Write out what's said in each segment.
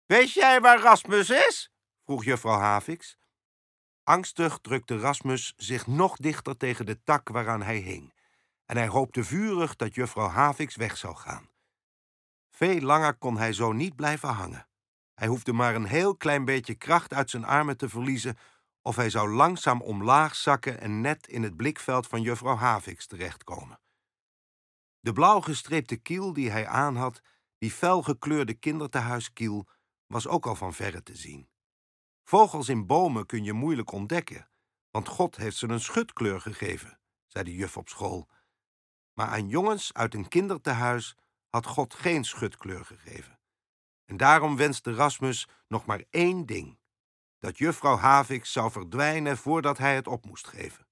Weet jij waar Rasmus is? Vroeg juffrouw Haviks. Angstig drukte Rasmus zich nog dichter tegen de tak waaraan hij hing, en hij hoopte vurig dat juffrouw Haviks weg zou gaan. Veel langer kon hij zo niet blijven hangen. Hij hoefde maar een heel klein beetje kracht uit zijn armen te verliezen, of hij zou langzaam omlaag zakken en net in het blikveld van juffrouw Haviks terechtkomen. De blauw gestreepte kiel die hij aanhad, die felgekleurde kindertehuiskiel, was ook al van verre te zien. Vogels in bomen kun je moeilijk ontdekken, want God heeft ze een schutkleur gegeven, zei de juf op school. Maar aan jongens uit een kindertehuis had God geen schutkleur gegeven. En daarom wenste Rasmus nog maar één ding: dat juffrouw Haviks zou verdwijnen voordat hij het op moest geven.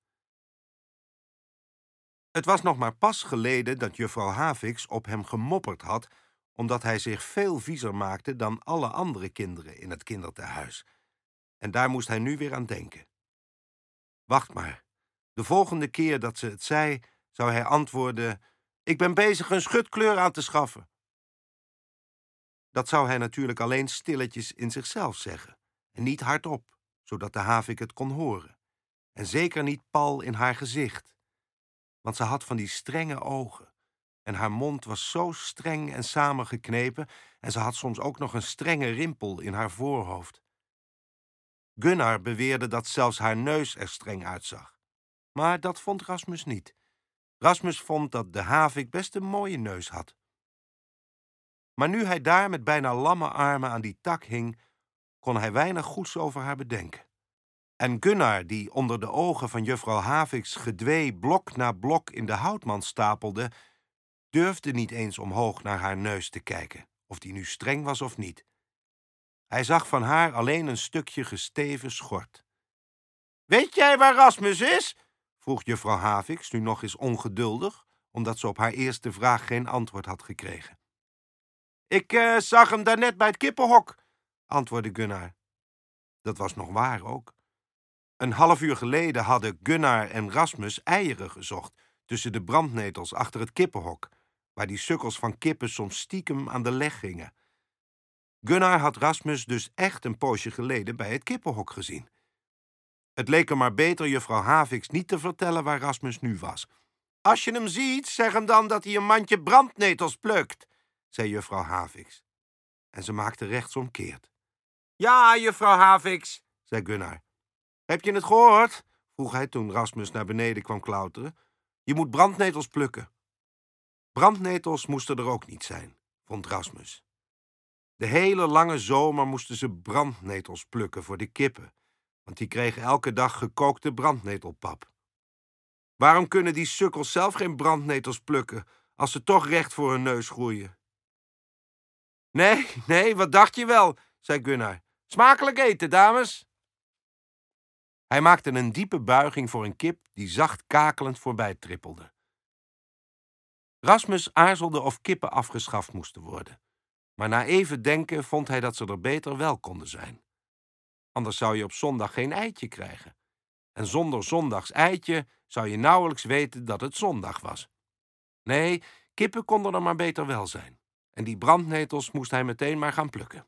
Het was nog maar pas geleden dat juffrouw Haviks op hem gemopperd had, omdat hij zich veel viezer maakte dan alle andere kinderen in het kindertehuis. En daar moest hij nu weer aan denken. Wacht maar. De volgende keer dat ze het zei, zou hij antwoorden: ik ben bezig een schutkleur aan te schaffen. Dat zou hij natuurlijk alleen stilletjes in zichzelf zeggen, en niet hardop, zodat de havik het kon horen. En zeker niet pal in haar gezicht, want ze had van die strenge ogen, en haar mond was zo streng en samengeknepen, en ze had soms ook nog een strenge rimpel in haar voorhoofd. Gunnar beweerde dat zelfs haar neus er streng uitzag. Maar dat vond Rasmus niet. Rasmus vond dat de havik best een mooie neus had. Maar nu hij daar met bijna lamme armen aan die tak hing, kon hij weinig goeds over haar bedenken. En Gunnar, die onder de ogen van juffrouw Haviks gedwee blok na blok in de houtmand stapelde, durfde niet eens omhoog naar haar neus te kijken, of die nu streng was of niet. Hij zag van haar alleen een stukje gesteven schort. Weet jij waar Rasmus is? Vroeg juffrouw Haviks, nu nog eens ongeduldig, omdat ze op haar eerste vraag geen antwoord had gekregen. Ik zag hem daarnet bij het kippenhok, antwoordde Gunnar. Dat was nog waar ook. Een half uur geleden hadden Gunnar en Rasmus eieren gezocht tussen de brandnetels achter het kippenhok, waar die sukkels van kippen soms stiekem aan de leg gingen. Gunnar had Rasmus dus echt een poosje geleden bij het kippenhok gezien. Het leek hem maar beter juffrouw Haviks niet te vertellen waar Rasmus nu was. Als je hem ziet, zeg hem dan dat hij een mandje brandnetels plukt, zei juffrouw Haviks. En ze maakte rechtsomkeert. Ja, juffrouw Haviks, zei Gunnar. Heb je het gehoord? Vroeg hij toen Rasmus naar beneden kwam klauteren. Je moet brandnetels plukken. Brandnetels moesten er ook niet zijn, vond Rasmus. De hele lange zomer moesten ze brandnetels plukken voor de kippen, want die kregen elke dag gekookte brandnetelpap. Waarom kunnen die sukkels zelf geen brandnetels plukken, als ze toch recht voor hun neus groeien? Nee, wat dacht je wel, zei Gunnar. Smakelijk eten, dames. Hij maakte een diepe buiging voor een kip die zacht kakelend voorbij trippelde. Rasmus aarzelde of kippen afgeschaft moesten worden, maar na even denken vond hij dat ze er beter wel konden zijn. Anders zou je op zondag geen eitje krijgen. En zonder zondags eitje zou je nauwelijks weten dat het zondag was. Nee, kippen konden er maar beter wel zijn. En die brandnetels moest hij meteen maar gaan plukken.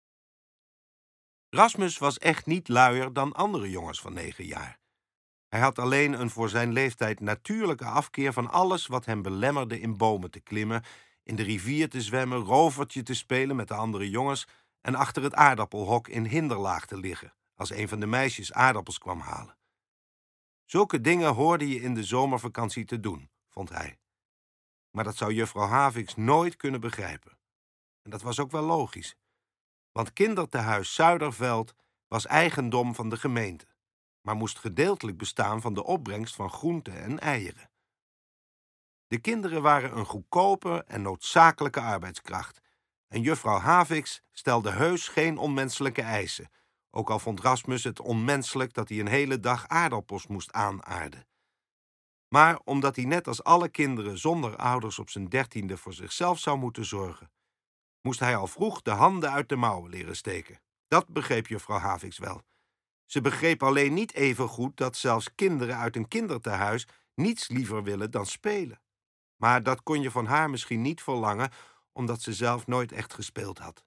Rasmus was echt niet luier dan andere jongens van 9 jaar. Hij had alleen een voor zijn leeftijd natuurlijke afkeer van alles wat hem belemmerde in bomen te klimmen, in de rivier te zwemmen, rovertje te spelen met de andere jongens en achter het aardappelhok in hinderlaag te liggen, als een van de meisjes aardappels kwam halen. Zulke dingen hoorde je in de zomervakantie te doen, vond hij. Maar dat zou juffrouw Haviks nooit kunnen begrijpen. En dat was ook wel logisch, want kindertehuis Zuiderveld was eigendom van de gemeente, maar moest gedeeltelijk bestaan van de opbrengst van groenten en eieren. De kinderen waren een goedkope en noodzakelijke arbeidskracht, en juffrouw Haviks stelde heus geen onmenselijke eisen, ook al vond Rasmus het onmenselijk dat hij een hele dag aardappels moest aanaarden. Maar omdat hij net als alle kinderen zonder ouders op zijn 13e voor zichzelf zou moeten zorgen, moest hij al vroeg de handen uit de mouwen leren steken. Dat begreep juffrouw Haviks wel. Ze begreep alleen niet even goed dat zelfs kinderen uit een kindertehuis niets liever willen dan spelen. Maar dat kon je van haar misschien niet verlangen, omdat ze zelf nooit echt gespeeld had.